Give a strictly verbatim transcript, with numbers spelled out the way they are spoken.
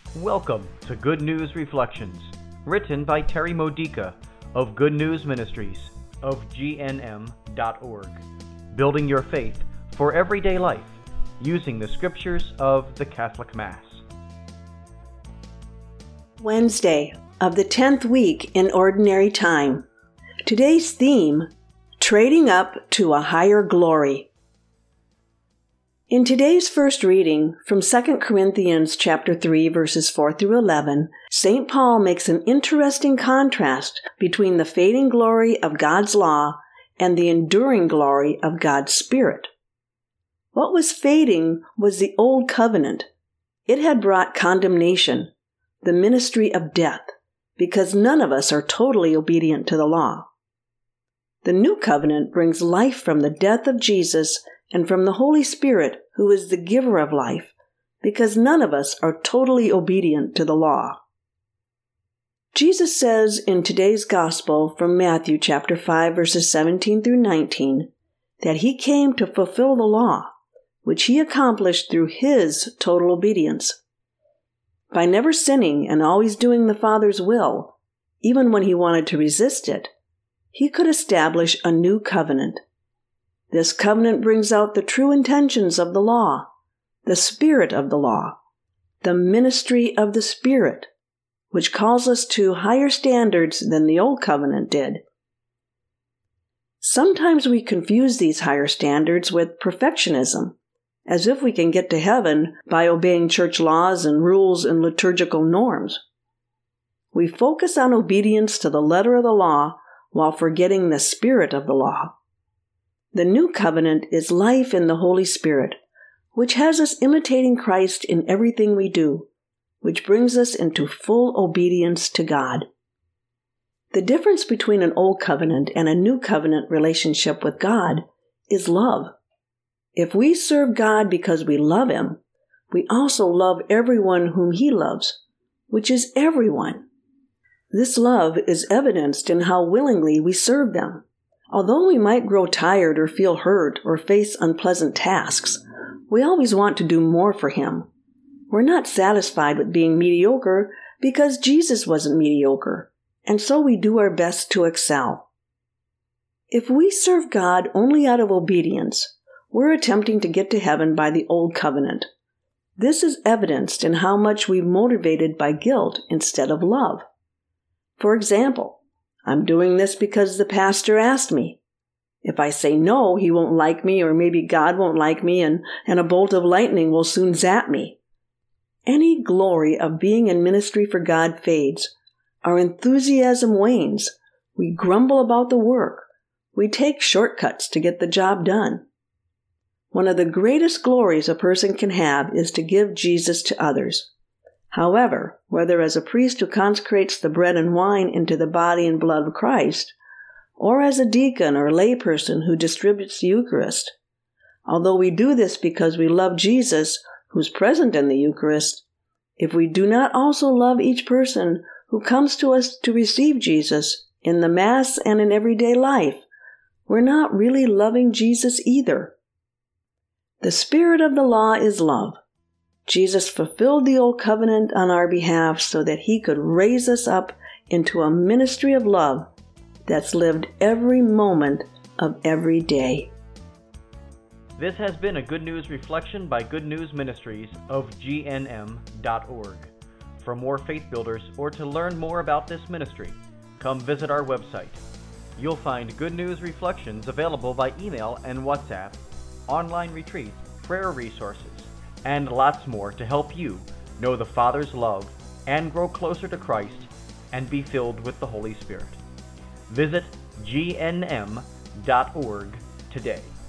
Welcome to Good News Reflections, written by Terry Modica of Good News Ministries of G N M dot org, building your faith for everyday life using the scriptures of the Catholic Mass. Wednesday of the tenth week in Ordinary Time. Today's theme, Trading Up to a Higher Glory. In today's first reading from Second Corinthians chapter three, verses four through eleven, Saint Paul makes an interesting contrast between the fading glory of God's law and the enduring glory of God's Spirit. What was fading was the old covenant. It had brought condemnation, the ministry of death, because none of us are totally obedient to the law. The new covenant brings life from the death of Jesus and from the Holy Spirit, who is the giver of life, because none of us are totally obedient to the law. Jesus says in today's Gospel from Matthew chapter five, verses seventeen through nineteen, that he came to fulfill the law, which he accomplished through his total obedience. By never sinning and always doing the Father's will, even when he wanted to resist it, he could establish a new covenant. This covenant brings out the true intentions of the law, the spirit of the law, the ministry of the Spirit, which calls us to higher standards than the old covenant did. Sometimes we confuse these higher standards with perfectionism, as if we can get to heaven by obeying church laws and rules and liturgical norms. We focus on obedience to the letter of the law while forgetting the spirit of the law. The new covenant is life in the Holy Spirit, which has us imitating Christ in everything we do, which brings us into full obedience to God. The difference between an old covenant and a new covenant relationship with God is love. If we serve God because we love Him, we also love everyone whom He loves, which is everyone. This love is evidenced in how willingly we serve them. Although we might grow tired or feel hurt or face unpleasant tasks, we always want to do more for Him. We're not satisfied with being mediocre because Jesus wasn't mediocre, and so we do our best to excel. If we serve God only out of obedience, we're attempting to get to heaven by the old covenant. This is evidenced in how much we're motivated by guilt instead of love. For example, I'm doing this because the pastor asked me. If I say no, he won't like me, or maybe God won't like me, and, and a bolt of lightning will soon zap me. Any glory of being in ministry for God fades. Our enthusiasm wanes. We grumble about the work. We take shortcuts to get the job done. One of the greatest glories a person can have is to give Jesus to others. However, whether as a priest who consecrates the bread and wine into the body and blood of Christ, or as a deacon or layperson who distributes the Eucharist, although we do this because we love Jesus, who's present in the Eucharist, if we do not also love each person who comes to us to receive Jesus in the Mass and in everyday life, we're not really loving Jesus either. The spirit of the law is love. Jesus fulfilled the old covenant on our behalf so that He could raise us up into a ministry of love that's lived every moment of every day. This has been a Good News Reflection by Good News Ministries of G N M dot org. For more faith builders or to learn more about this ministry, come visit our website. You'll find Good News Reflections available by email and WhatsApp, online retreats, prayer resources, and lots more to help you know the Father's love and grow closer to Christ and be filled with the Holy Spirit. Visit G N M dot org today.